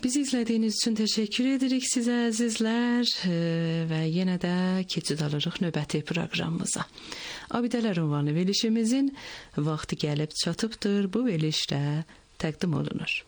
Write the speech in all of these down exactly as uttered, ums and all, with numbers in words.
Bizi izlədiyiniz üçün təşəkkür edirik sizə əzizlər və yenə də keçid alırıq növbəti proqramımıza. Abidələr ünvanı verilişimizin vaxtı gəlib çatıbdır. Bu verilişdə təqdim olunur.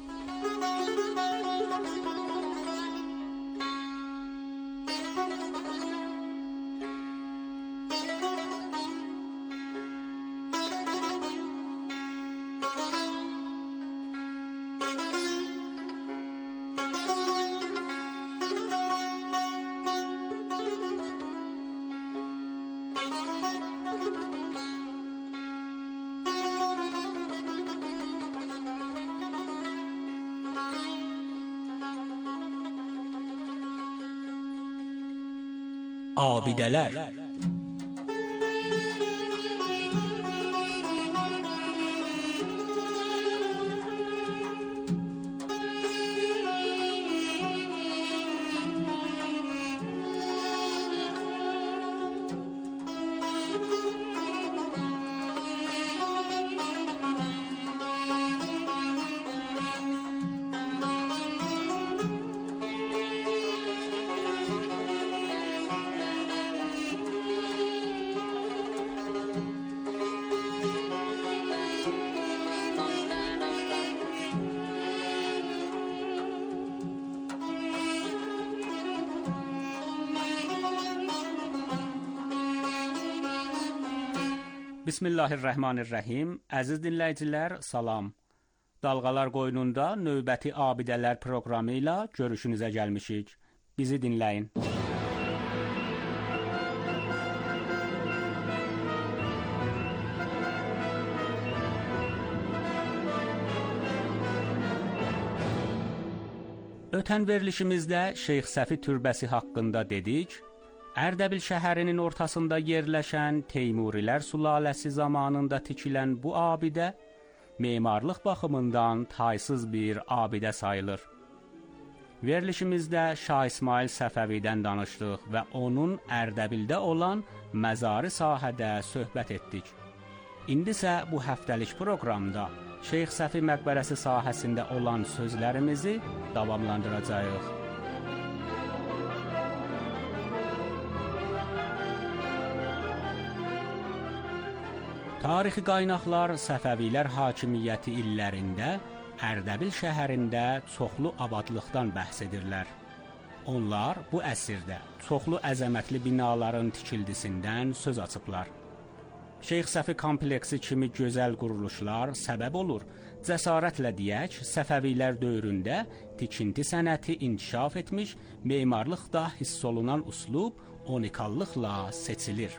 Abidələr. Bismillahirrahmanirrahim. Əziz dinləyicilər, salam. Dalğalar qoynunda növbəti Abidələr proqramı ilə görüşünüzə gəlmişik. Bizi dinləyin. Ötən verilişimizdə Şeyx Səfi türbəsi haqqında dedik. Ərdəbil şəhərinin ortasında yerləşən Teymurilər sülaləsi zamanında tikilən bu abidə memarlıq baxımından taysız bir abidə sayılır. Verilişimizdə Şah İsmail Səfəvidən danışdıq və onun Ərdəbildə olan məzarı sahədə söhbət etdik. İndi isə bu həftəlik proqramda Şeyx Səfi məqbərəsi sahəsində olan sözlərimizi davamlandıracağıq. Tarixi qaynaqlar Səfəvilər hakimiyyəti illərində Ərdəbil şəhərində çoxlu abadlıqdan bəhs edirlər. Onlar bu əsrdə çoxlu əzəmətli binaların tikildisindən söz açıblar. Şeyx Səfi kompleksi kimi gözəl quruluşlar səbəb olur. Cəsarətlə deyək, Səfəvilər dövründə tikinti sənəti inkişaf etmiş, memarlıqda hiss olunan üslub unikallıqla seçilir.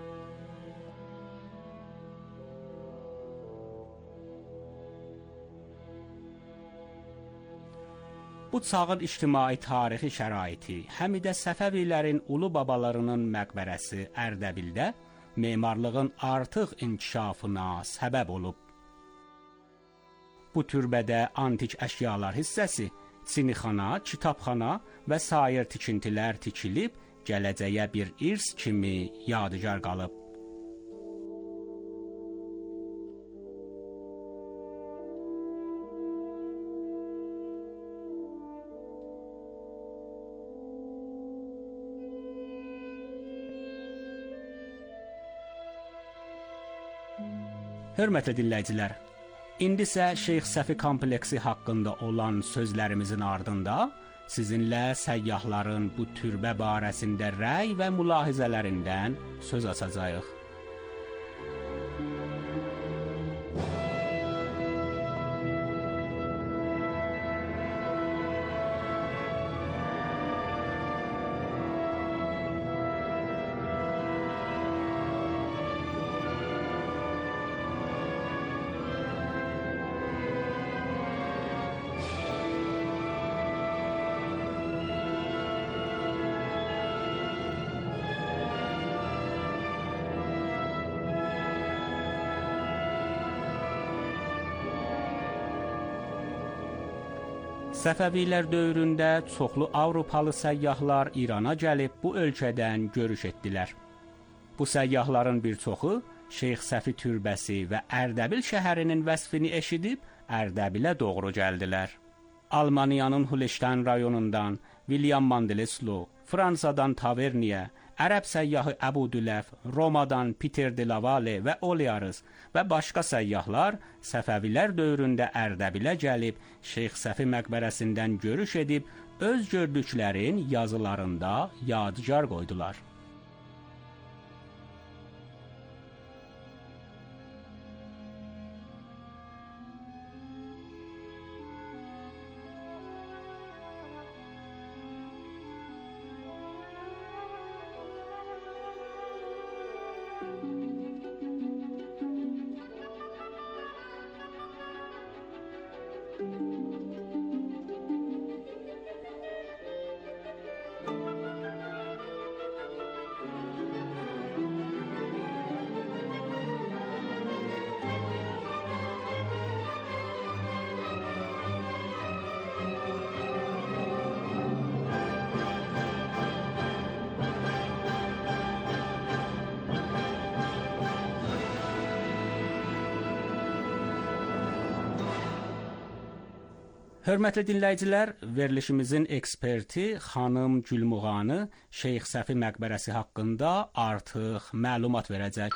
Bu çağın ictimai tarixi şəraiti, həm də Səfəvilərin ulu babalarının məqbərəsi Ərdəbildə memarlığın artıq inkişafına səbəb olub. Bu türbədə antik əşyalar hissəsi, sinixana, kitabxana və sair tikintilər tikilib, gələcəyə bir irs kimi yadigar qalıb. Hörmətli dinləyicilər, indi isə Şeyx Səfi kompleksi haqqında olan sözlərimizin ardında sizinlə səyyahların bu türbə barəsində rəy və mülahizələrindən söz açacağıq. Səfəvilər dövründə çoxlu Avropalı səyyahlar İrana gəlib bu ölkədən görüş etdilər. Bu səyyahların bir çoxu Şeyx Səfi türbəsi və Ərdəbil şəhərinin vəsfini eşidib Ərdəbilə doğru gəldilər. Almaniyanın Hulşteyn rayonundan William Mandeleslo, Fransadan Taverniye, Ərəb səyyahı Əbu Düləf, Romadan Peter de Lavale və Oliarız və başqa səyyahlar Səfəvilər dövründə Ərdəbilə gəlib, Şeyx Səfi məqbərəsindən görüş edib, öz gördüklərin yazılarında yadigar qoydular. Hörmətli dinləyicilər, verilişimizin eksperti xanım Gülmuğanı Şeyx Səfi məqbərəsi haqqında artıq məlumat verəcək.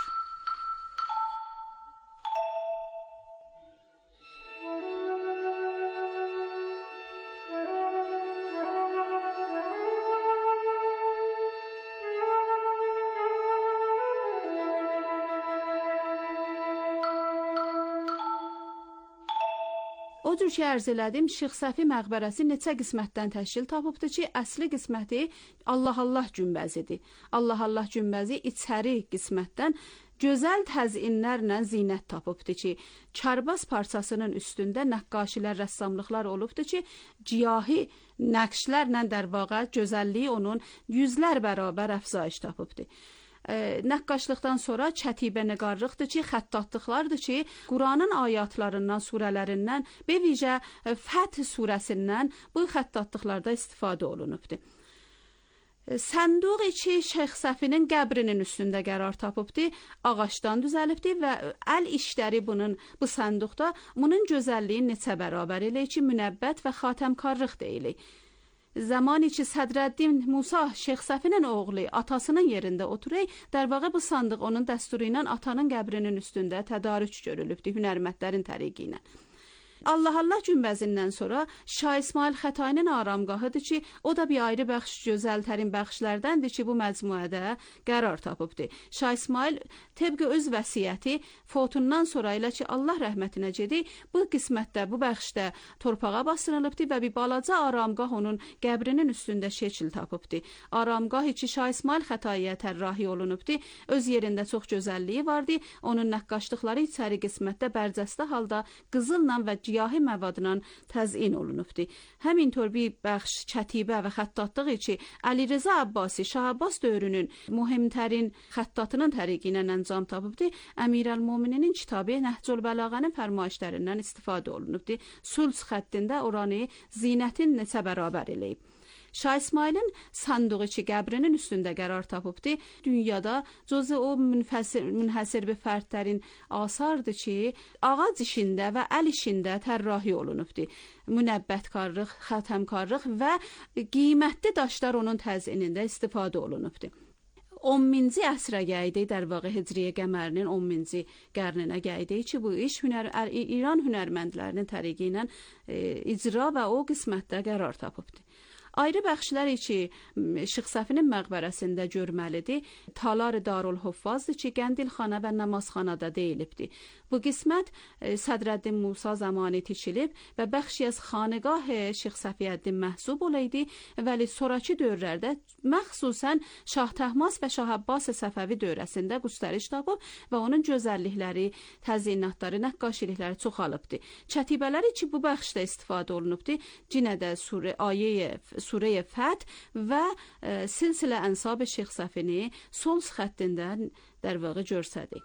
O cür ki, ərz elədim, Şeyx Səfi məqbərəsi neçə qismətdən təşkil tapıbdır ki, əsli qisməti Allah Allah günbəzidir. Allah Allah günbəzi içəri qismətdən gözəl təzyiinlərlə zinət tapıbdır ki, Çarbas parçasının üstündə nəqqaşilər, rəssamlıqlar olubdur ki, ciyahi nəqşlərlə در واقع gözəlliyi onun yüzlər bərabər əfzayış tapıbdır. Nəqqaşlıqdan sonra çətibə nəqarlıqdır ki, xəttatlıqlardır ki, Quranın ayatlarından, surələrindən, bevicə Fəth surəsindən bu xəttatlıqlarda istifadə olunubdur. Sənduq ki, Şeyx Səfinin qəbrinin üstündə qərar tapıbdır, ağaçdan düzəlibdir və əl işləri bunun, bu sənduqda bunun gözəlliyi neçə bərabər elə ki, münəbbət və xatəmkarlıq deyilik. Zamanı ki Sədrəddin Musa Şeyx Səfinin oğlu atasının yerində oturur, در واقع bu sandıq onun dəsturu ilə atanın qəbrinin üstündə tədarük görülübdür hünərmətlərin təriqi ilə. Allah Allah günbəzindən sonra Şah İsmail Xətainin aramgahıdır ki, o da bir ayrı bəxş, gözəltərin bəxşlərdəndir ki, bu məcmuədə qərar tapıbdır. Şah İsmail təbqə öz vəsiyyəti fotundan sonra ilə ki, Allah rəhmətinə gedir, bu qismətdə, bu bəxşdə torpağa basdırılıbdır və bir balaca aramgah onun qəbrinin üstündə şəkil tapıbdır. Aramgah ki, Şah İsmail Xətaiyə tərrahi olunubdur, öz yerində çox gözəlliyi vardı, onun nəqqaşlıqları içəri qismətdə bərcəstə halda qızılla və ciyahi məvadla təzyin olunubdur. Həmintor bir bəxş, kətibə və xəttatlıq ki, Əli Rza Abbasi, Şah Abbas dövrünün mühimtərin xəttatının təriqi ilə əncam tapıbdır. Əmirəl-Mömininin kitabı Nəhcül Bəlağənin fərmayişlərindən istifadə olunubdur. Sulh xəttində oranı zinətin neçə bərabər eləyib. Şah İsmailin sandığı ki, qəbrinin üstündə qərar tapıbdır, dünyada cüzü o münhəsir bir fərdlərin asardır ki, ağac işində və əl işində tərrahi olunubdur. Münəbbətkarlıq, xətəmkarlıq və qiymətli daşlar onun təzyinində istifadə olunubdur. on minci əsrə gəldi, در واقع Hicriyə qəmərinin on minci qarnına gəldi ki, bu iş hünər, İran hünərməndlərinin təriqi ilə e, icra və o qismətdə qərar tapıbdır. Ayrı bəxşlər ki, Şeyx Səfinin məqbərəsində görməlidir. Talar Darülhuffazdır ki, qəndilxana və namazxanada deyilibdir. Bu qismət Sədrəddin Musa zamanı tikilib və bəxşi az xanəgah Şeyx Səfiyyəddin məhsub olaydı, vəli sonrakı dövrlərdə məxsusən Şah Təhmas və Şah Abbas Səfəvi dövrəsində qüstəriş tapıb və onun gözəllikləri, təzyinatları, nəqqaşilikləri çoxalıbdır. Çətibələri ki, bu bəxşdə istifadə olunubdur, cinədə surə ayə Surə Fəth və e, silsilə ənsab Şeyx Səfini sol xəttindən در واقع görsədik.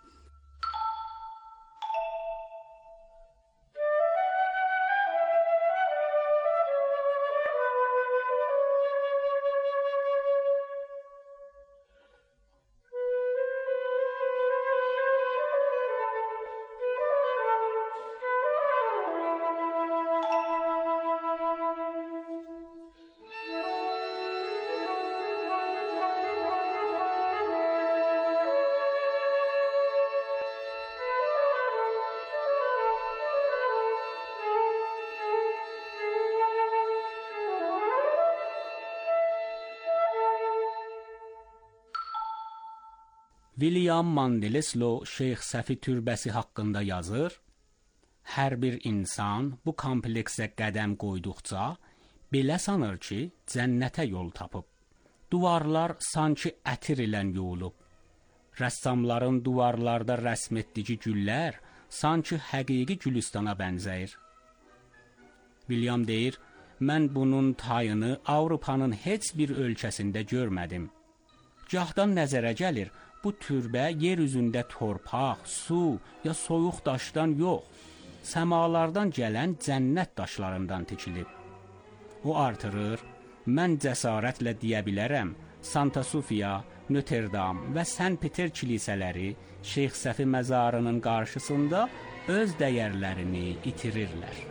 William Mandelslo Şeyx Səfi türbəsi haqqında yazır: Hər bir insan bu kompleksə qədəm qoyduqca belə sanır ki, cənnətə yol tapıb. Duvarlar sanki ətir ilə yuyulub. Rəssamların duvarlarda rəsm etdiyi güllər sanki həqiqi gülüstana bənzəyir. William deyir: Mən bunun tayını Avropanın heç bir ölkəsində görmədim. Gahdan nəzərə gəlir, bu türbə yer üzündə torpaq, su ya soyuq daşdan yox, səmalardan gələn cənnət daşlarından tikilib. O artırır: Mən cəsarətlə deyə bilərəm, Santa Sofia, Notre Dame və Saint Peter kilsələri Şeyx Səfi məzarının qarşısında öz dəyərlərini itirirlər.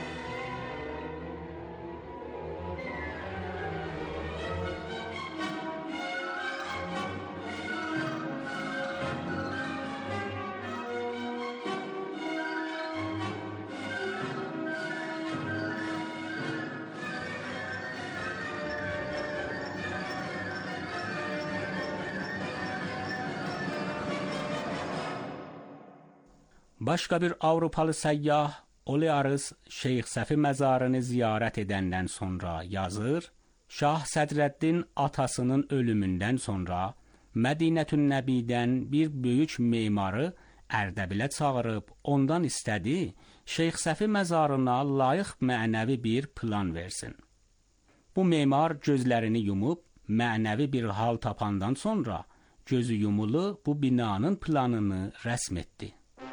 Başqa bir Avropalı səyyah Olearus Şeyx Səfi məzarını ziyarət edəndən sonra yazır: Şah Sədrəddin atasının ölümündən sonra Mədinətün-Nəbidən bir böyük memarı Ərdəbilə çağırıb ondan istədi, Şeyx Səfi məzarına layiq mənəvi bir plan versin. Bu memar gözlərini yumub mənəvi bir hal tapandan sonra gözü yumulu bu binanın planını rəsm etdi.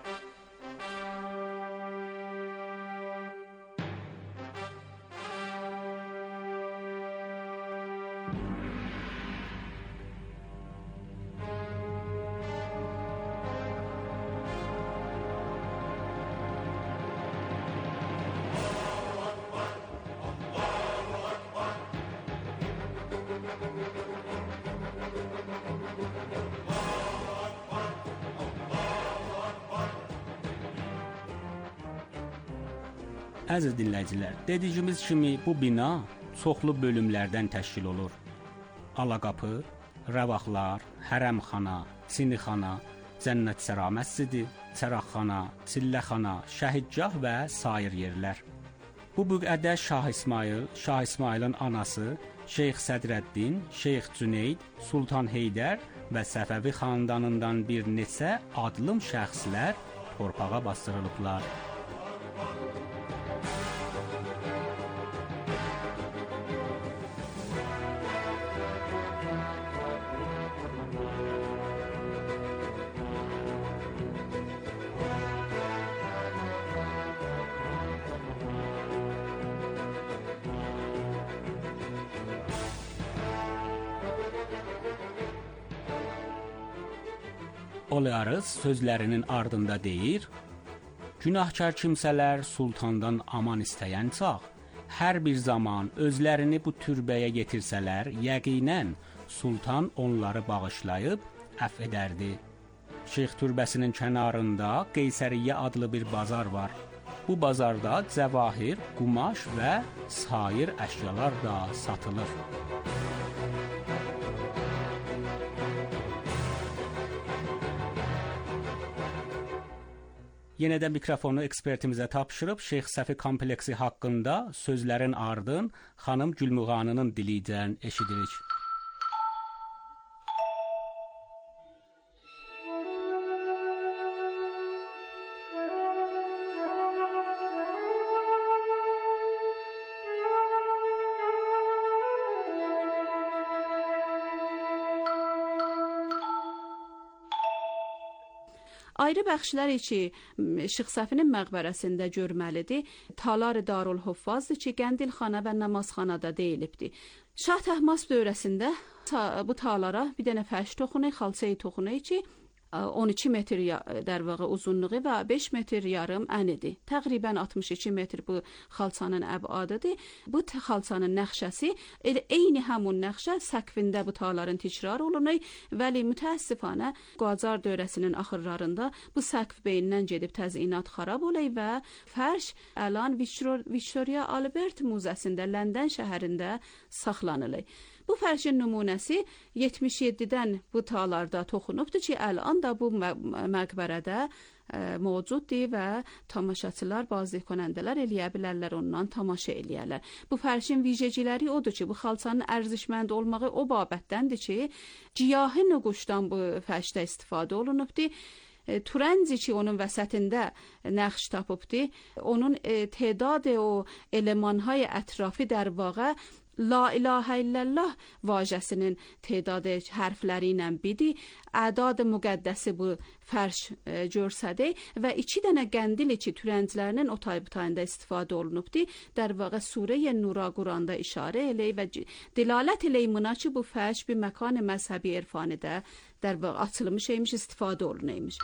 Əziz dinləyicilər, dediyimiz kimi bu bina çoxlu bölümlərdən təşkil olur. Alaqapı, rəvaxlar, hərəmxana, sinixana, Cənnət-Səra məscidi, çəraqxana, çilləxana, şəhidgah və sair yerlər. Bu büqədə Şah İsmayıl, Şah İsmayılın anası, Şeyx Sədrəddin, Şeyx Cüneyd, Sultan Heydər və Səfəvi xandanından bir neçə adlım şəxslər torpağa bastırılıblar. Olearus sözlərinin ardında deyir: Günahkar kimsələr sultandan aman istəyən çağ, hər bir zaman özlərini bu türbəyə yetirsələr, yəqinən sultan onları bağışlayıb əfv edərdi. Şeyx türbəsinin kənarında Qeysəriyyə adlı bir bazar var. Bu bazarda cəvahir, qumaş və sair əşyalar da satılır. Yenə də mikrofonu ekspertimizə tapşırıb Şeyx Səfi kompleksi haqqında sözlərin ardın xanım Gülmuğanının dilindən eşidirik. Ayrı bəxşlər ki, Şeyx Səfinin məqbərəsində görməlidir. Talar Darul Huffazdır ki, Qəndilxana və Namazxanada deyilibdir. Şah Təhmasp dövrəsində bu talara bir dənə fərş toxunu, xalçayı toxunu ki, on iki metr dərvağı uzunluğu və beş metr yarım ənidir. Təqribən altmış iki metr bu xalçanın əbadıdır. Bu xalçanın nəqşəsi elə eyni həmin nəqşə səqfində bu taların təkrar olunur. Vəli mütəəssifanə Qacar dövrəsinin axırlarında bu səqf beyindən gedib təzyiqat xarab olur və fərş əlan Victoria Albert Müzəsində London şəhərində saxlanılır. Bu fərşin nümunəsi yetmiş yeddidən bu talarda toxunubdur ki, əlan da bu məqbərədə mövcuddur və tamaşaçılar, bazı konəndələr eləyə bilərlər, ondan tamaşa eləyərlər. Bu fərşin vicəciləri odur ki, bu xalçanın ərzişmənd olmağı o babətdəndir ki, ciyahi nüquşdan bu fərşdə istifadə olunubdur. Turənci ki, onun vəsətində nəqş tapıbdır, onun tədadı o elemanهای ətrafı در واقع La ilahe illallah vacəsinin tədadı hərfləri ilə bidi, ədad müqəddəsi bu fərş e, görsədi və iki dənə qəndil ki, türənclərinin o tayb-tayında istifadə olunubdur. در واقع سوره نورا Quranda işarə eləyir və dilalət eləyir buna ki, bu fərş bir məkan məzhəbi irfanıda در واقع açılmış imiş, istifadə olunaymış.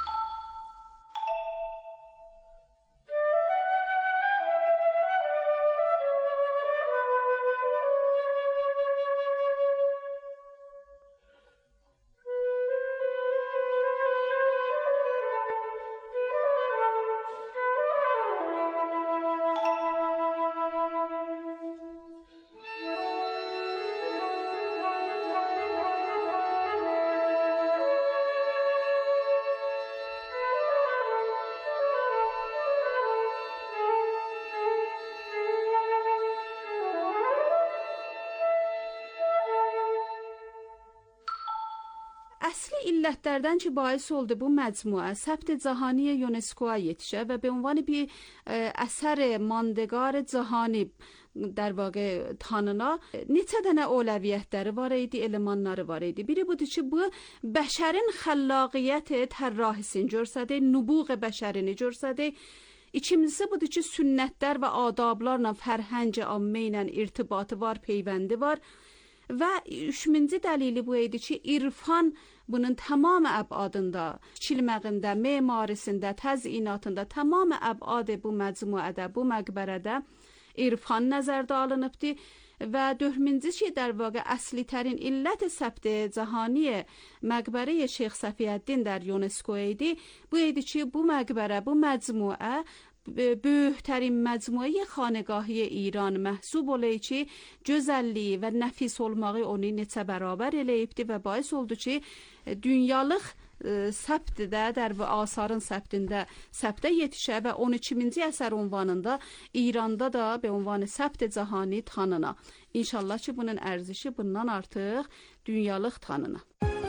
Əsli illətlərdən ki, bahis oldu bu məcmua ثبت جهانی یونسکو'ya yetişə və به عنوان bir اثر ماندگار جهانی در واقع tanına neçə dənə اولویتləri var idi, elemanları var idi. Biri budur ki, bu bəşərin xəllaqiyyət tərrahisini görsədi, nübuğ bəşərini görsədi. İkincisi budur ki, sünnətlər və adablarla, fərhəng ammə ilə irtibatı var, peyvəndi var. Və üçüncü dəlili bu idi ki, irfan bunun tamam əbadında, kilməğində, memarisində, təzyiinatında, tamam əbadı bu məcmuədə, bu məqbərədə irfan nəzərdə alınıbdır. Və dördüncü ki, در واقع اصلی ترین علت ثبت جهانی مقبره شیخ صفی‌الدین در یونسکو idi. Bu idi ki, bu məqbərə, bu məcmuə böyüklərin məcmuəyə xanəgahı İran məhsub olayı ki, gözəlliyi və nəfis olmağı onu neçə bərabər eləyibdi və bahis oldu ki, dünyalıq səbtdə, در asarın səbtində səbtə yetişə və on ikinci əsər ünvanında İranda da به عنوان səbt cahani tanına. İnşallah ki, bunun ərzişi bundan artıq dünyalıq tanına.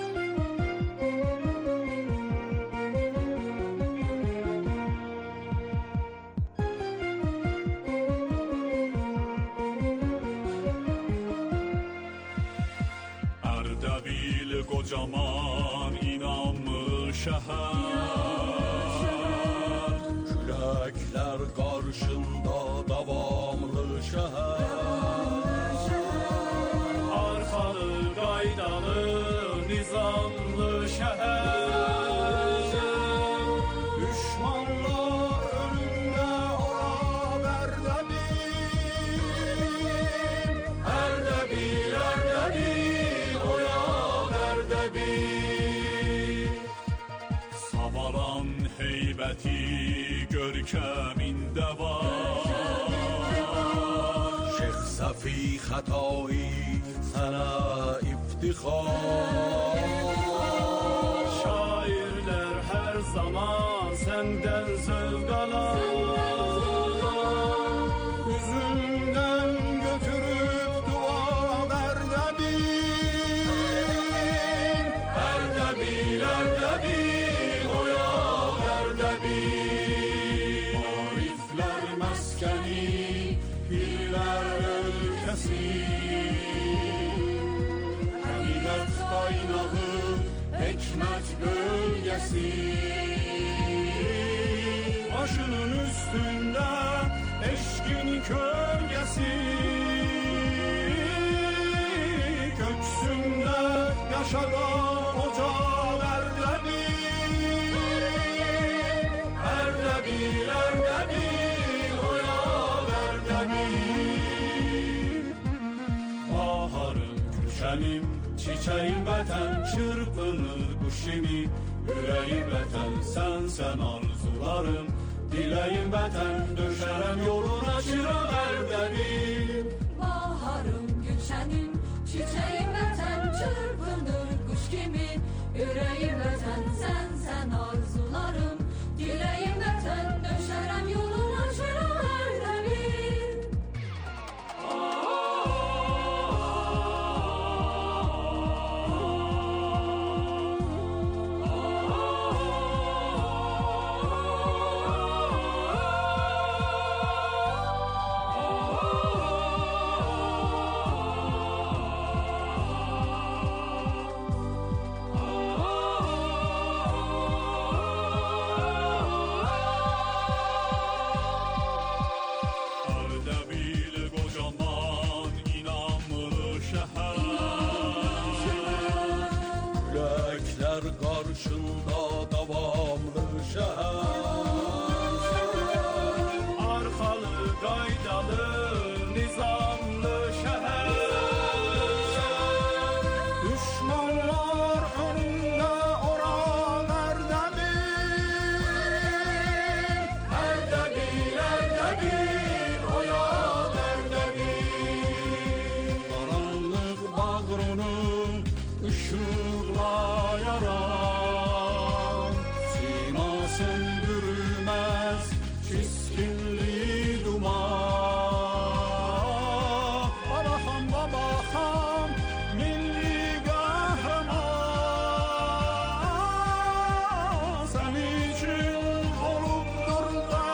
Erdebil kocaman inanmış şehir, kürekler karşında davamlı şehir, arkalı qaydalı nizamlı şehir, düşmanlar önünde ora Erdebil, Erdebil, Erdebil, oya Erdebil. Savaran heybəti görkəmində var, Şeyx Səfi Xətai sənə iftixar. Şairlər hər zaman səndən zövq alar, üzündən götürüb dua Erdebil, Erdebil, Erdebil, oya Erdebil. Ariflər məskəni, pirlər ölkəsi, həqiqət qaynağı, hikmət bölgəsi. Başının üstündə eşqin kölgəsi, köksündə yaşadan ocaq Erdebil, Erdebil, Erdebil, oya Erdebil. Baharım, gülşənim, çiçəyin vətən, çırpınır quş kimi, ürəyim vətən, sənsən arzularım, diləyim vətən, döşərəm yoluna çıram Erdebil. Baharım, gülşənim, çiçeğim vətən çırpınır quş kimi. Ürəyim vətən sən, sən arzularım. Diləyim vətən döşərəm yoluna çıraq hər bir. Ardabil kocaman inanmlı şehir. Yürekler karşında davamlı şehir. Arkalı qaydalı nizamlı şehir. Düşmanlar önünde oran Erdebil. Erdebil, Erdebil, oyan Erdebil. Karanlık bağrını ışıkla yaran, sima söndürmez çiskinli duman. Babaham, babaham, milli kahraman. Sen için olupdur da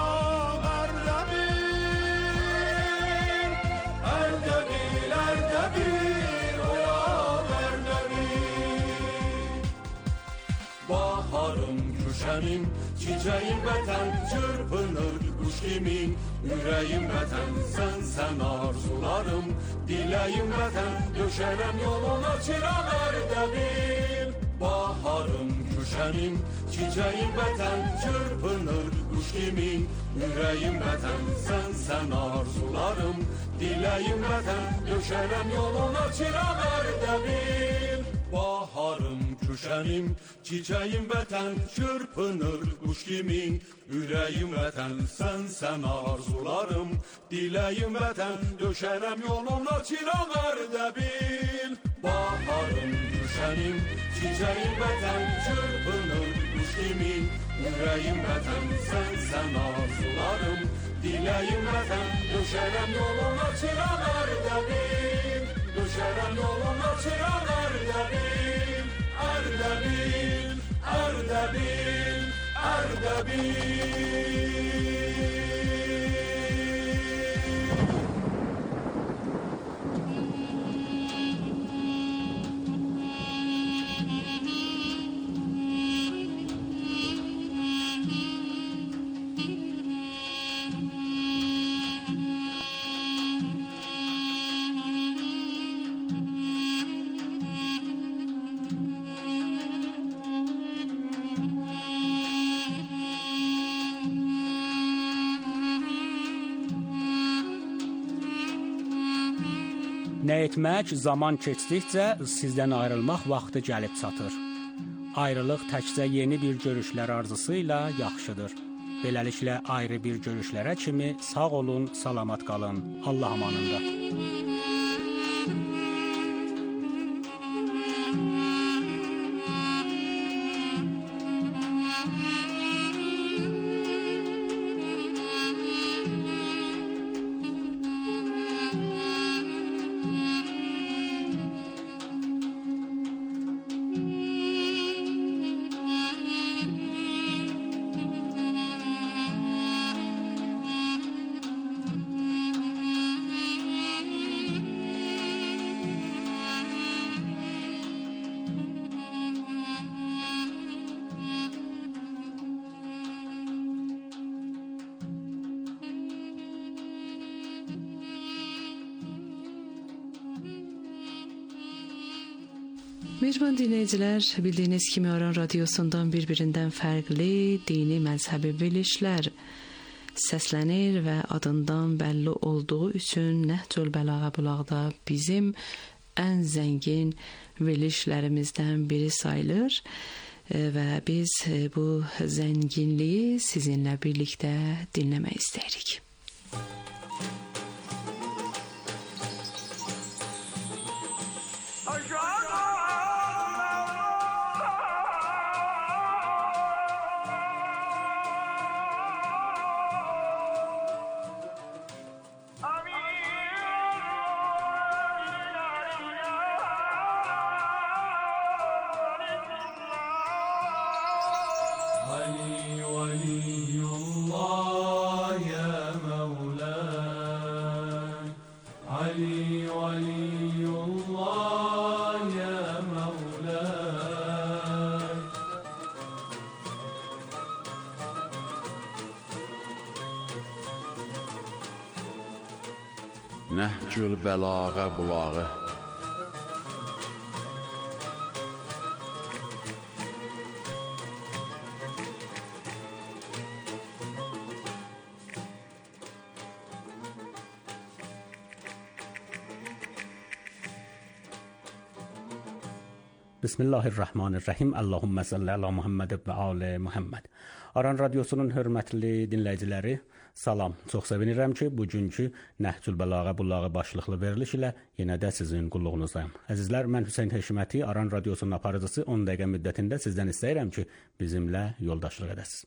Erdebil. Erdebil, Erdebil, oyan Erdebil. Baharım küşenim, çiçeğim vətən çırpınır quş kimi. Ürəyim vətən sən, sən arzularım. Diləyim vətən döşərəm yoluna çıraq Erdebil. Baharım küşenim, çiçeğim vətən çırpınır quş kimi. Ürəyim vətən sən, sən arzularım. Diləyim vətən döşərəm yoluna çıraq Erdebil. Baharım küşenim, çiçeğim vətən çırpınır quş kimi. Ürəyim vətən sən, sən arzularım. Diləyim vətən döşərəm yoluna çıraq Erdebil. Baharım küşenim, çiçeğim vətən çırpınır quş kimi. Ürəyim vətən sən, sən arzularım. Diləyim vətən döşərəm yoluna çıraq Erdebil. Döşərəm yoluna çıraq Erdebil. Erdebil, Erdebil, Erdebil. Nə etmək, zaman keçdikcə sizdən ayrılmaq vaxtı gəlib çatır. Ayrılıq təkcə yeni bir görüşlər arzusu ilə yaxşıdır. Beləliklə ayrı bir görüşlərə kimi sağ olun, salamat qalın. Allah amanında. Mehriban dinləyicilər, bildiyiniz kimi Aran Radiosundan bir-birindən fərqli dini məzhəbi verilişlər səslənir və adından bəlli olduğu üçün Nəhcül Bəlağə Bulaqda bizim ən zəngin verilişlərimizdən biri sayılır və biz bu zənginliyi sizinlə birlikdə dinləmək istəyirik. Nəhcül bəlağa bulağı. Bismillahirrahmanirrahim. Allahumma salli ala Muhammed və ali Muhammed. Aran Radiosunun hörmətli dinləyiciləri, salam. Çox sevinirəm ki, bugünkü Nəhcül Bəlağa Bulağı başlıqlı veriliş ilə yenə də sizin qulluğunuzdayım. Əzizlər, mən Hüseyn Həşiməti, Aran Radiosunun aparıcısı on dəqiqə müddətində sizdən istəyirəm ki, bizimlə yoldaşlıq edəsiniz.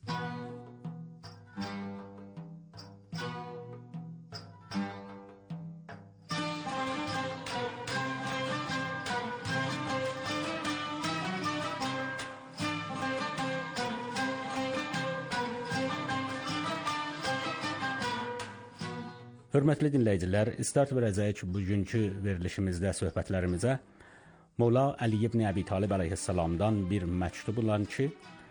Hörmətli dinləyicilər, start verəcəyik bugünkü verilişimizdə söhbətlərimizə Molla Əli ibn Əbi Talib əleyhissalamdan bir məktub olan ki,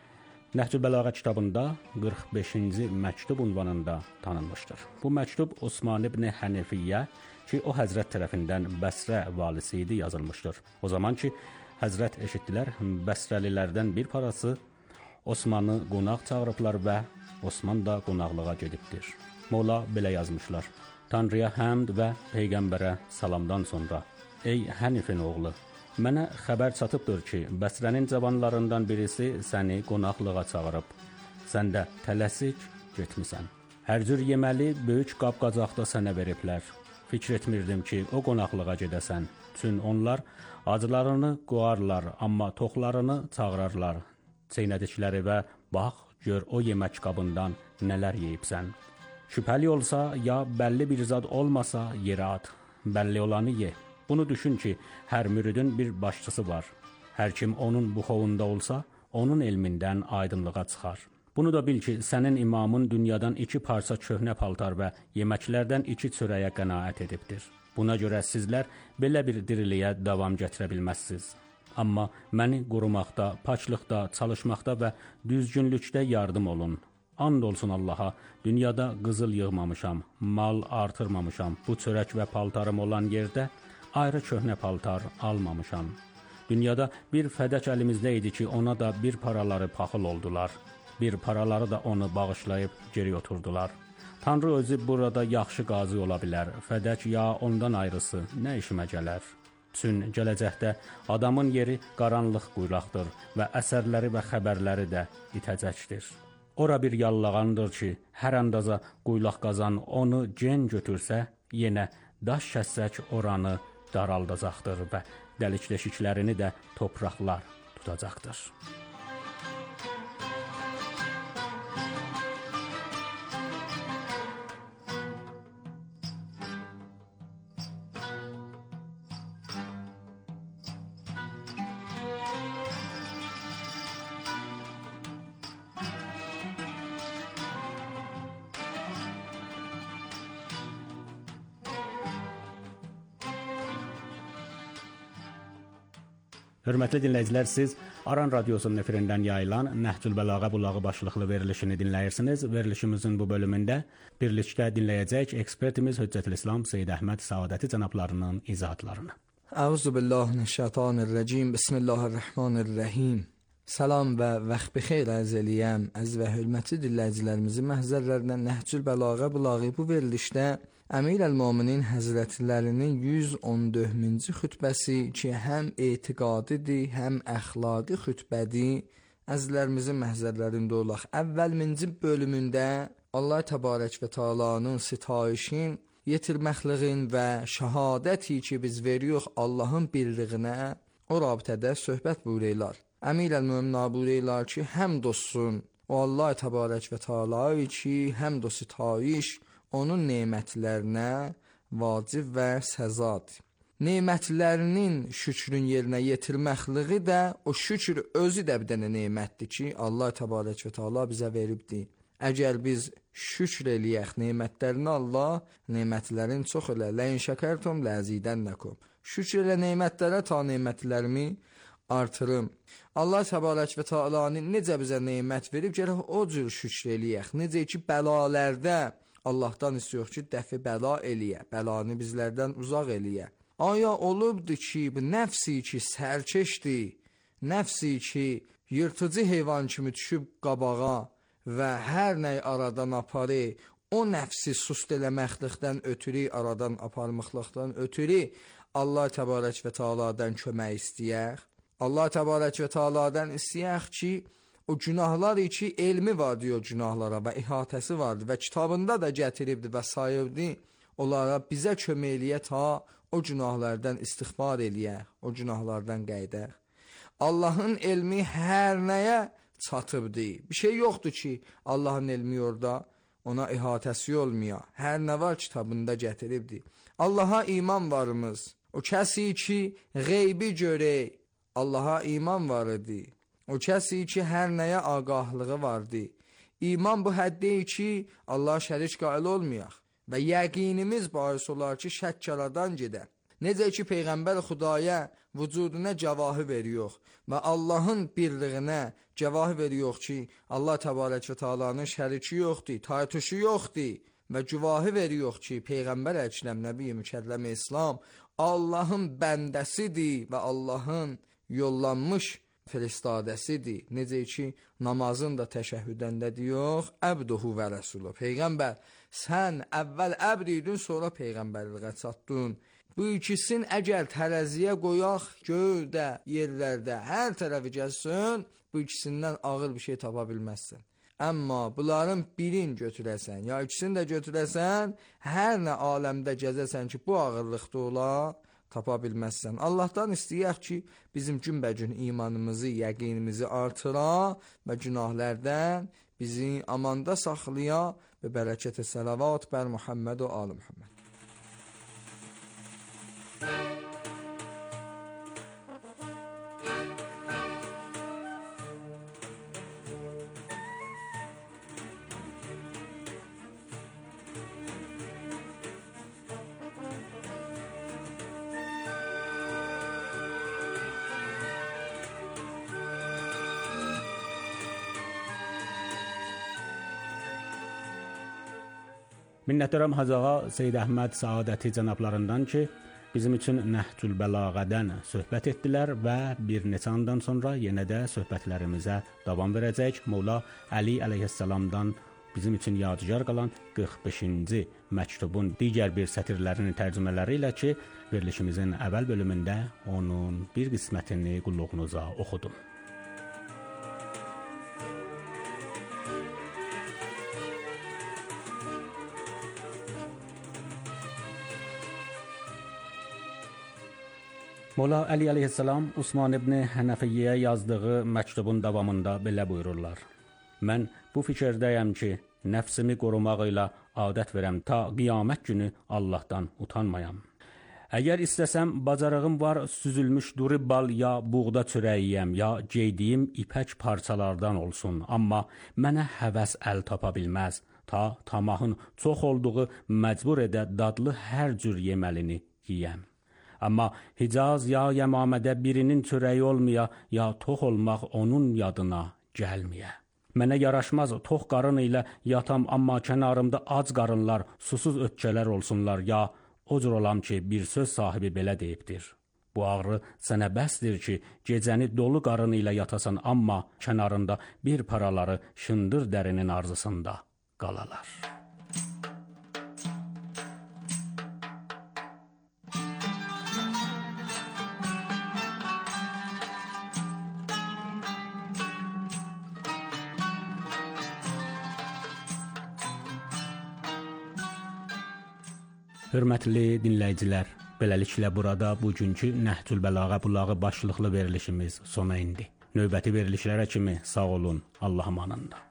Nəhcül Bəlağa kitabında qırx beşinci məktub ünvanında tanınmışdır. Bu məktub Osman ibn Hənəfiyyə ki, o Həzrət tərəfindən Bəsrə valisi idi, yazılmışdır. O zaman ki, Həzrət eşitdilər, Bəsrəlilərdən bir parası Osmanı qonaq çağırıblar və Osman da qonaqlığa gedibdir. Molla belə yazmışlar. Tanrıya həmd və Peyğəmbərə salamdan sonra, ey Hənifin oğlu, mənə xəbər çatıbdır ki, Bəsrənin cavanlarından birisi səni qonaqlığa çağırıb. Sən də tələsik getmisən. Hər cür yeməli böyük qab-qacaqda sənə veriblər. Fikr etmirdim ki, o qonaqlığa gedəsən. Çün onlar acılarını qoarlar, amma toxlarını çağırarlar. Çeynədikləri və bax, gör o yemək qabından nələr yeyibsən. Şübhəli olsa, ya bəlli bir zad olmasa yerə at, bəlli olanı ye. Bunu düşün ki, hər müridin bir başçısı var. Hər kim onun buxovunda olsa, onun elmindən aydınlığa çıxar. Bunu da bil ki, sənin imamın dünyadan iki parça köhnə paltar və yeməklərdən iki çörəyə qənaət edibdir. Buna görə sizlər belə bir diriliyə davam gətirə bilməzsiniz. Amma məni qorumaqda, paçlıqda, çalışmaqda və düzgünlükdə yardım olun. And olsun Allaha, dünyada qızıl yığmamışam, mal artırmamışam, bu çörək və paltarım olan yerdə ayrı köhnə paltar almamışam. Dünyada bir fədək əlimizdə idi ki, ona da bir paraları paxıl oldular. Bir paraları da onu bağışlayıb geri oturdular. Tanrı özü burada yaxşı qazi ola bilər, fədək ya ondan ayrısı nə işimə gələr? Çün gələcəkdə adamın yeri qaranlıq quyulaqdır və əsərləri və xəbərləri də itəcəkdir. Ora bir yallağandır ki, hər andaza quyulaq qazan onu gen götürsə, yenə daş kəssək oranı daraldacaqdır və dəlik-deşiklərini də topraqlar tutacaqdır. Hörmətli dinləyicilər, siz Aran Radiosunun efirindən yayılan Nəhcül Bəlağa Bulağı başlıqlı verilişini dinləyirsiniz. Verilişimizin bu bölümündə birlikdə dinləyəcək ekspertimiz Hüccətülislam Seyyid Əhməd Səadəti cənablarının izahatlarını. Əuzubillahimineşşeytanirracim. Bismillahirrahmanirrahim. Salam və vaxt bixeyr ərz eləyəm. Əziz və hörmətli dinləyicilərimizi məhzərlərindən Nəhcül Bəlağa Bulağı bu verilişdə Əmir əl-Möminin həzrətlərinin yüz on dördüncü xütbəsi ki, həm etiqadidir, həm əxlaqi xütbədir. Əzizlərimizin məhzərlərində olaq. Əvvəlminci bölümündə Allah təbarək və Teala'nın sitayişin, yetirməkliğin və şəhadəti ki, biz veriyoruz Allahın birliğinə, o rabitədə söhbət buyururlar. Əmir əl-Mömin buyururlar ki, həmd olsun o Allah təbarək və Teala'yı ki, həmd o sitayiş onun nemətlərinə vacib və səzadır. Nemətlərinin şükrün yerinə yetirməkliği də o şükür özü də bir dənə nemətdir ki, Allah təbarək və Teala bizə veribdir. Əgər biz şükr eləyək nemətlərini Allah, nemətlərin çox elə, ləin şəkərtum ləzidənnəkum. Şükr elə nemətlərə ta nemətlərimi artırım. Allah təbarək və Teala'nın necə bizə nemət verib, gərək o cür şükr eləyək. Necə ki, bəlalərdə Allahdan istiyor ki, dəfi bəla eləyə, bəlanı bizlərdən uzaq eləyə. Aya olubdu ki, bu nəfsi ki sərkeşdir, nəfsi ki yırtıcı heyvan kimi düşüb qabağa və hər nəy aradan aparı, o nəfsi sust eləməklikdən ötürü, aradan aparmaqlıqdan ötürü Allah təbarək və tealadan kömək istəyək. Allah təbarək və tealadan istəyək ki, o günahlar ki elmi var diyor günahlara və ihatəsi vardı və kitabında da gətiribdi və sayıbdı. Onlara bizə kömək eləyə ta o günahlardan istiğfar eləyək, o günahlardan qəydək. Allahın elmi hər nəyə çatıbdır. Bir şey yoxdur ki, Allahın elmi orada ona ihatəsi olmuyor. Hər nə var kitabında gətiribdir. Allaha iman varımız. O kəsi ki qeybi görək, Allaha iman var idi. O kəsi ki hər nəyə ağahlığı vardı. İman bu həddi ki Allah şərik qail olmayaq və yəqinimiz bahis olar ki şəkkaradan gedən. Necə ki Peyğəmbər Xudaya vücuduna cavahı veriyor və Allahın birliyinə cavahı veriyor ki Allah təbarək və teala'nın şəriki yoxdur, taytuşu yoxdur və cavahı veriyor ki Peyğəmbər Əkrəm Nəbi Mükərrəm İslam Allahın bəndəsidir və Allahın yollanmış feristadəsidir. Necə ki namazın da təşəhhüdəndə diyor, əbduhu və rəsulu. Peyğəmbər sən əvvəl əbd idin, sonra peyğəmbərliğə çatdın. Bu ikisin əgər tərəziyə qoyaq, göydə, yerlərdə, hər tərəfi gəlsin, bu ikisindən ağır bir şey tapa bilməzsən. Amma bunların birini götürəsən, ya ikisini də götürəsən, hər nə aləmdə gəzəsən ki, bu ağırlıqda ola, tapa bilməzsən. Allahdan istəyək ki, bizim günbəgün imanımızı, yəqinimizi artıra və günahlərdən bizi amanda saxlaya və bərəkət-i salavat bər Muhammed və ali Muhammed. Minnətdaram Hacı ağa Seyyid Əhməd Səadəti cənablarından ki, bizim üçün Nəhcül Bəlağədən söhbət etdilər və bir neçə andan sonra yenə də söhbətlərimizə davam verəcək. Molla Əli əleyhissalamdan bizim üçün yadigar qalan qırx beşinci məktubun digər bir sətirlərinin tərcümələri ilə ki, verilişimizin əvvəl bölümündə onun bir qismətini qulluğunuza oxudum. Molla Əli əleyhissalam Osman ibn Hənəfiyyə yazdığı məktubun davamında belə buyururlar. Mən bu fikirdəyəm ki, nəfsimi qorumaq ilə adət verəm ta qiyamət günü Allahdan utanmayam. Əgər istəsəm, bacarığım var süzülmüş duri bal ya buğda çörəyiyəm ya geydiyim ipək parçalardan olsun. Amma mənə həvəs əl tapa bilməz. Ta tamahın çox olduğu məcbur edə dadlı hər cür yeməlini yiyəm. Amma Hicaz ya Yəmamədə birinin çörəyi olmaya, ya tox olmaq onun yadına gəlməyə. Mənə yaraşmaz tox qarın ilə yatam, amma kənarımda ac qarınlar, susuz ötkələr olsunlar, ya o cür olam ki, bir söz sahibi belə deyibdir. Bu ağrı sənə bəsdir ki, gecəni dolu qarın ilə yatasan, amma kənarında bir paraları şındır dərinin arzısında qalalar. Hörmətli dinləyicilər, beləliklə burada bugünkü Nəhcül Bəlağə bulağı başlıqlı verilişimiz sona indi. Növbəti verilişlərə kimi sağ olun, Allah amanında.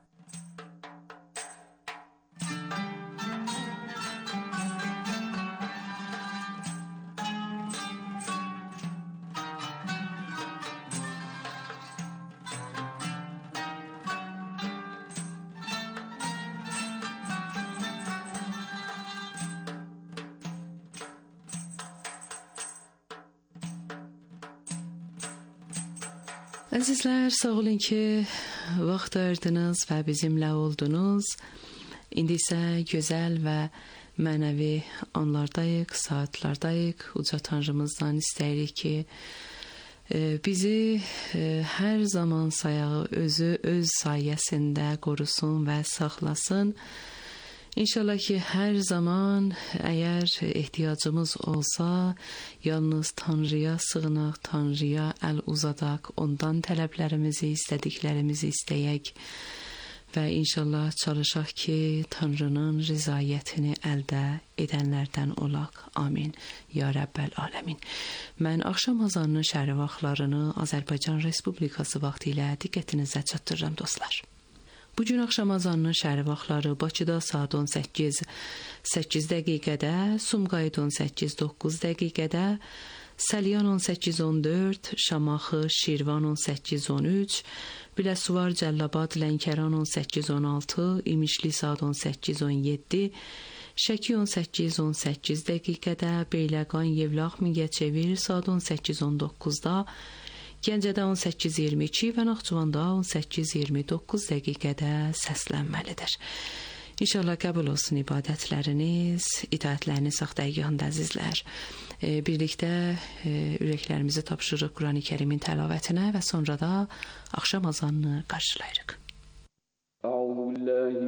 Əzizlər, sağ olun ki, vaxt ayırdınız və bizimlə oldunuz. İndi isə gözəl və mənəvi anlardayıq, saatlardayıq. Uca Tanrımızdan istəyirik ki, bizi hər zaman sayağı özü öz sayəsində qorusun və saxlasın. İnşallah ki, hər zaman əgər ehtiyacımız olsa, yalnız Tanrıya sığınaq, Tanrıya əl uzadaq, ondan tələblərimizi, istədiklərimizi istəyək və inşallah çalışaq ki, Tanrının rızayətini əldə edənlərdən olaq. Amin. Ya Rəbbəl aləmin. Mən axşam azanının şəhəri vaxtlarını Azərbaycan Respublikası vaxtı ilə diqqətinizə çatdırıram dostlar. Bugün axşam azanının şəhəri vaxtları Bakıda saat on səkkiz səkkiz dəqiqədə, Sumqayıt on səkkiz doqquz dəqiqədə, Səlyan on səkkiz on dörd, Şamaxı, Şirvan on səkkiz on üç, Biləsuvar, Cəllabad, Lənkəran on səkkiz on altı, İmişli saat on səkkiz on yeddi, Şəki on səkkiz on səkkiz dəqiqədə, Beyləqan, Yevlax, Mingəçevir saat on səkkiz on doqquzda, Gəncədə on səkkiz iyirmi iki və Naxçıvanda on səkkiz iyirmi doqquz dəqiqədə səslənməlidir. İnşallah qəbul olsun ibadətləriniz, itaətləriniz saxtayığında əzizlər. Birlikdə ürəklərimizi tapşırıq Qurani Kərimin təlavetinə və sonra da axşam azanını qarşılayırıq. Əuzu billahi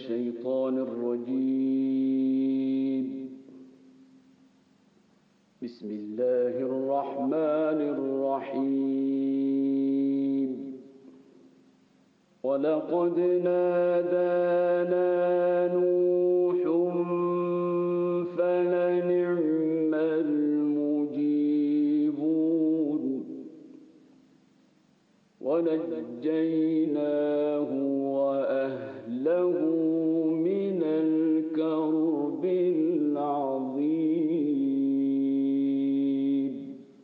mineşşeytanirracim. Bismillahirrahmanirrahim. وَلَقَدْ نَادَانَا نُوحٌ فَلَنِعْمَ الْمُجِيبُونَ وَنَجَّيْنَاهُ وَأَهْلَهُ مِنَ الْكَرْبِ الْعَظِيمِ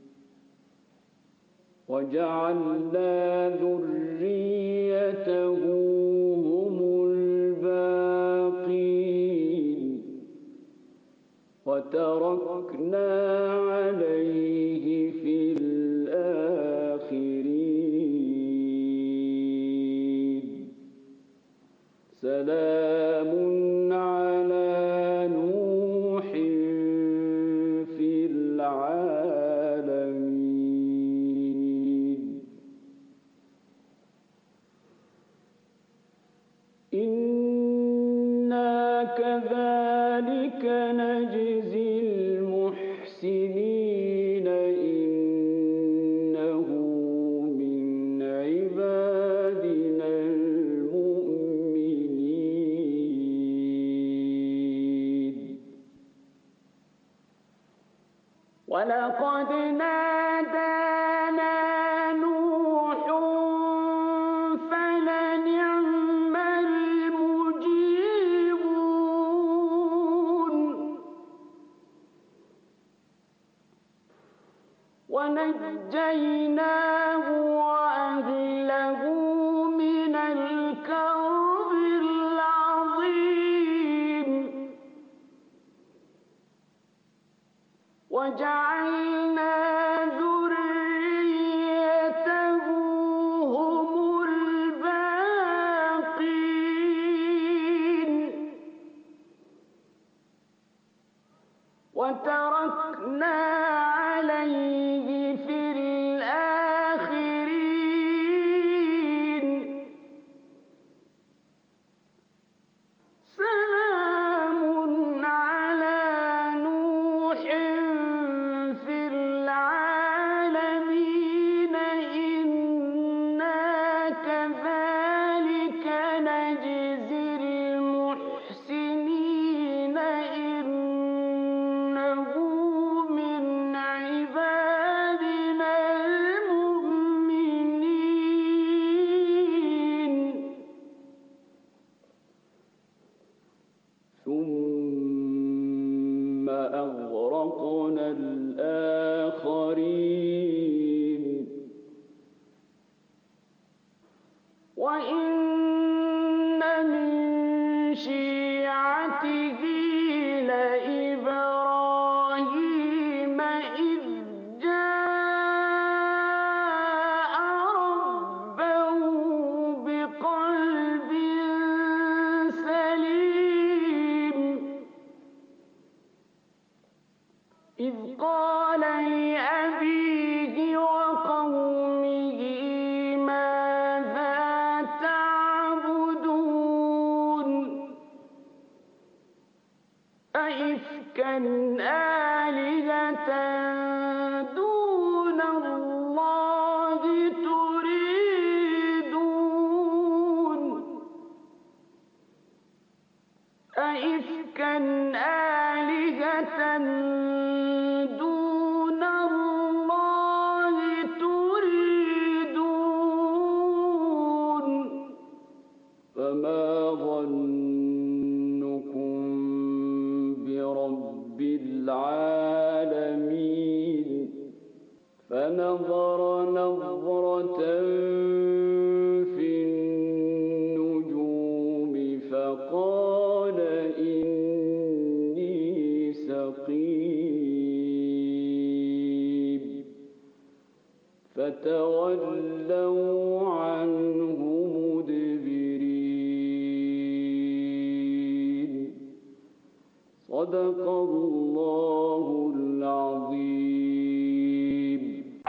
وَجَعَلْنَا ذُرِّيَّتَهُ هُمُ الْبَاقِينَ وَتَرَكْنَا عَلَيْهِ فِي الْآخِرِينَ سَلَامٌ عَلَى نُوحٍ فِي الْعَالَمِينَ إِنَّا كَذَلِكَ نَجْزِي الْمُحْسِنِينَ إِنَّهُ مِنْ عِبَادِنَا الْمُؤْمِنِينَ وَلَقَدْ نَادَانَا نُوحٌ فَلَنِعْمَ الْمُجِيبُونَ وَنَجَّيْنَاهُ وَأَهْلَهُ مِنَ الْكَرْبِ الْعَظِيمِ وَجَعَلْنَا ذُرِّيَّتَهُ هُمُ الْبَاقِينَ وَتَرَكْنَا عَلَيْهِ فِي الْآخِرِينَ سَلَامٌ عَلَى نُوحٍ فِي الْعَالَمِينَ إِنَّا كَذَلِكَ نَجْزِي الْمُحْسِنِينَ إِنَّهُ مِنْ عِبَادِنَا الْمُؤْمِنِينَ ثُمَّ أَغْرَقْنَا الْآخَرِينَ وَإِنَّ مِنْ شِيعَتِهِ لَإِبْرَاهِيمَ إِذْ جَاءَ رَبَّهُ بِقَلْبٍ سَلِيمٍ آلهة دون الله تريدون أئفكا آلهة دون الله تريدون فما ظنكم برب العالمين فنظر نظرة في النجوم فقال إني سقيم فتولوا عنه مدبرين صدق الله العظيم.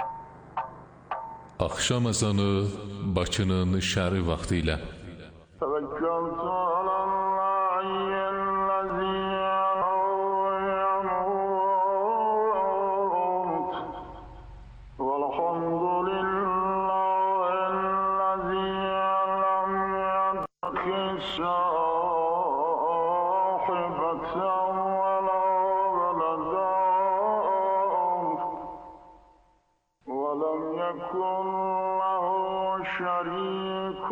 Axşam ezanı Bakının şəhəri vaxtı ilə. توكلت على الله الذي يموت والحمد لله الذي لم يتخذ صاحبة ولا ولدا ولم يكن له شريك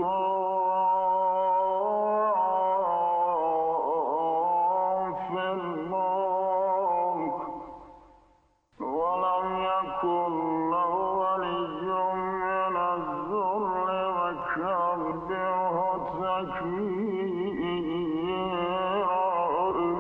في الملك ولم يكن له ولي من الذل وكبره تكبيرا.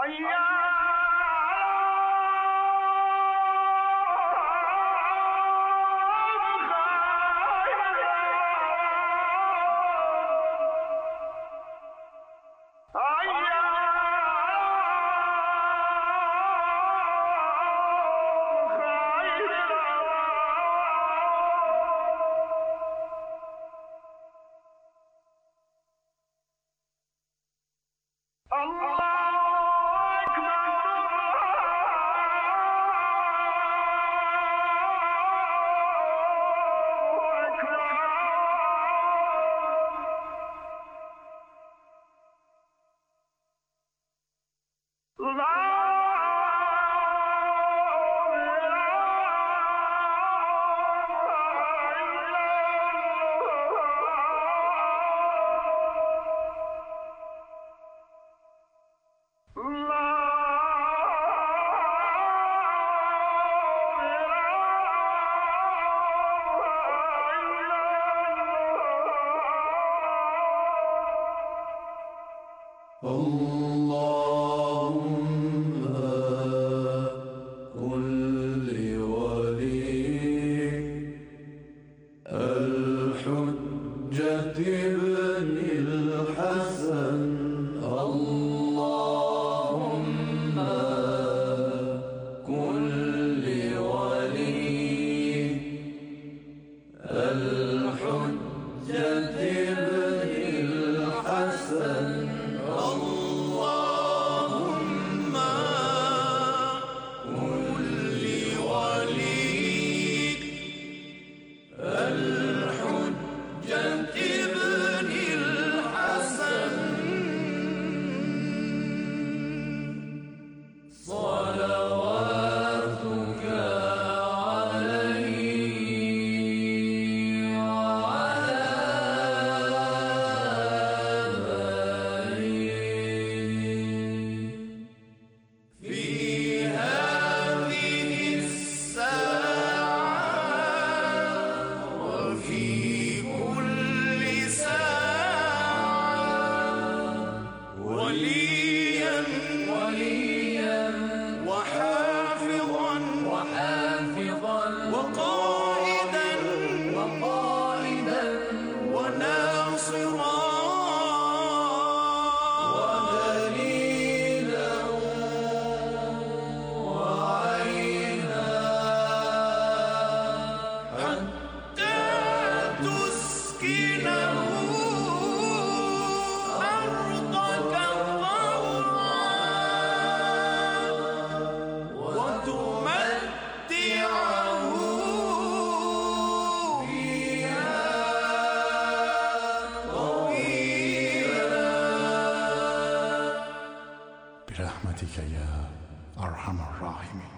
برحمتك يا أرحم الراحمين.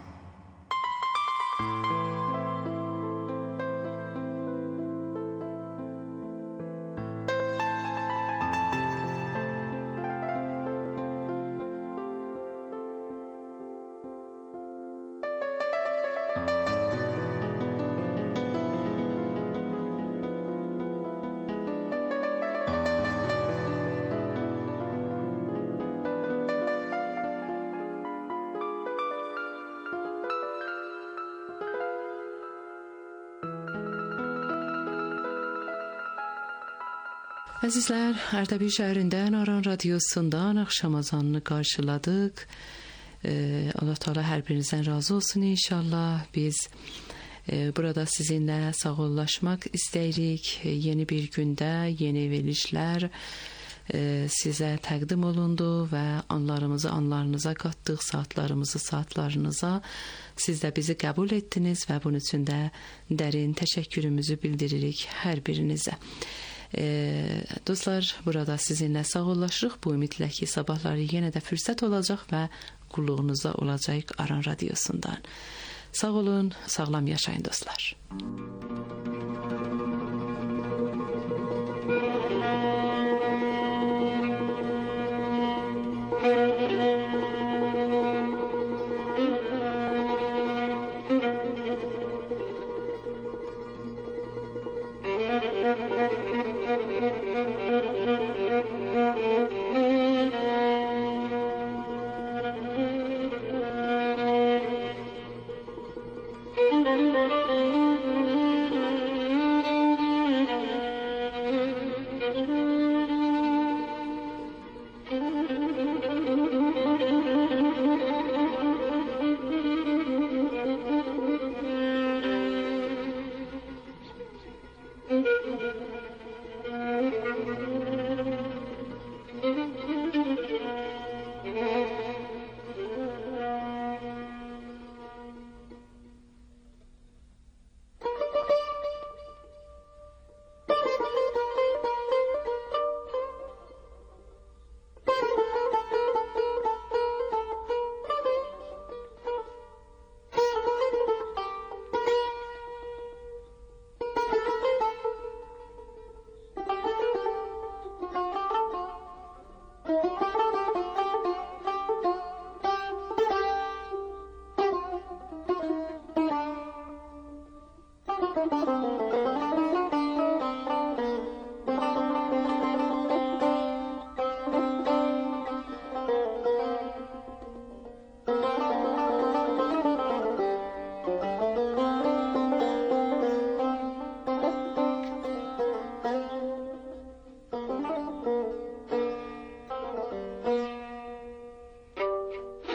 Əzizlər, Ərdəbil şəhərində Naran Radiosundan axşam azanını qarşıladıq. Ee, Allah Teala hər birinizdən razı olsun inşallah. Biz e, burada sizinlə sağollaşmaq istəyirik. Yeni bir gündə yeni verilişlər e, sizə təqdim olundu və anlarımızı anlarınıza qatdıq, saatlarımızı saatlarınıza. Siz də bizi qəbul etdiniz və bunun üçün də dərin təşəkkürümüzü bildiririk hər birinizə. Ee, dostlar, burada sizinlə sağollaşırıq. Bu ümidlə ki, sabahları yenə də fürsət olacaq və qulluğunuzda olacaq Aran Radiosundan. Sağ olun, sağlam yaşayın dostlar.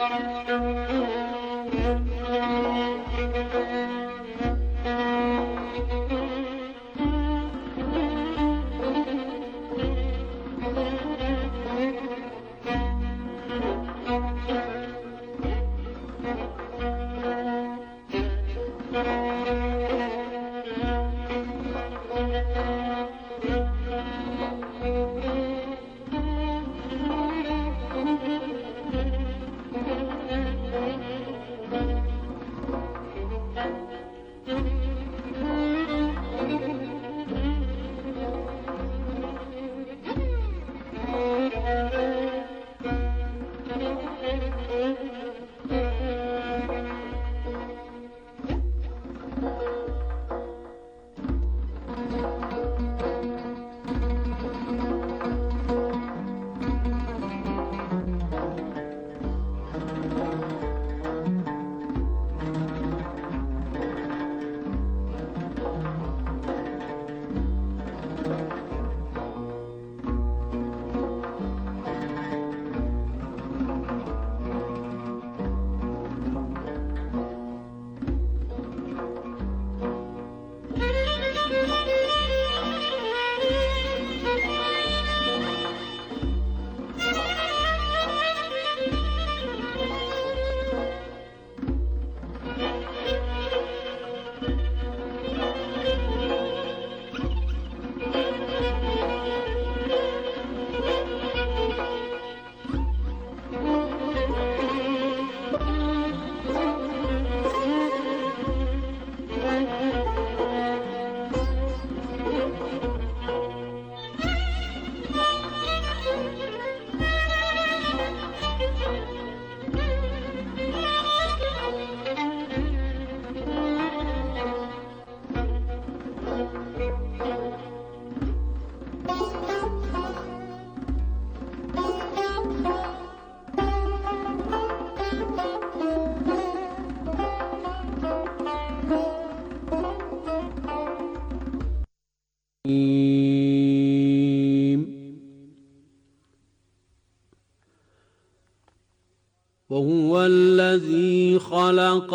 وهو الذي خلق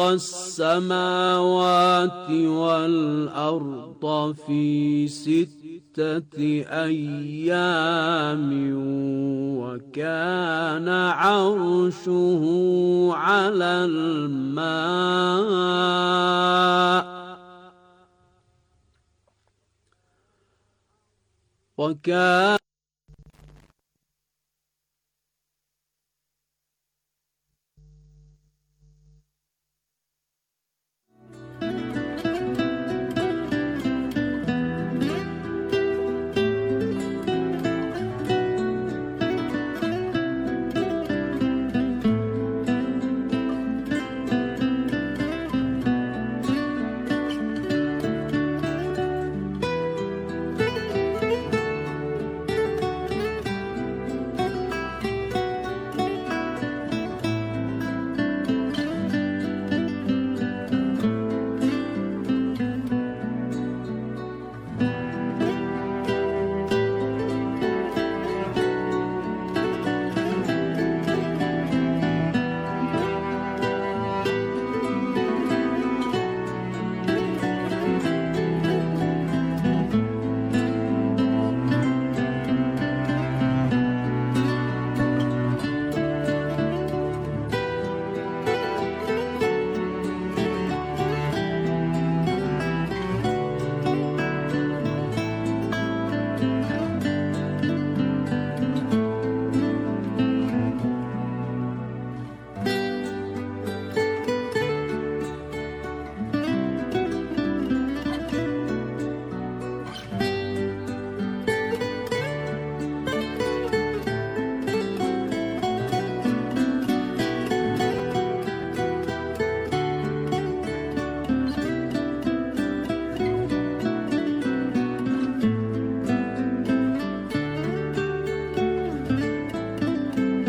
السماوات والأرض في ستة أيام وكان عرشه على الماء وكان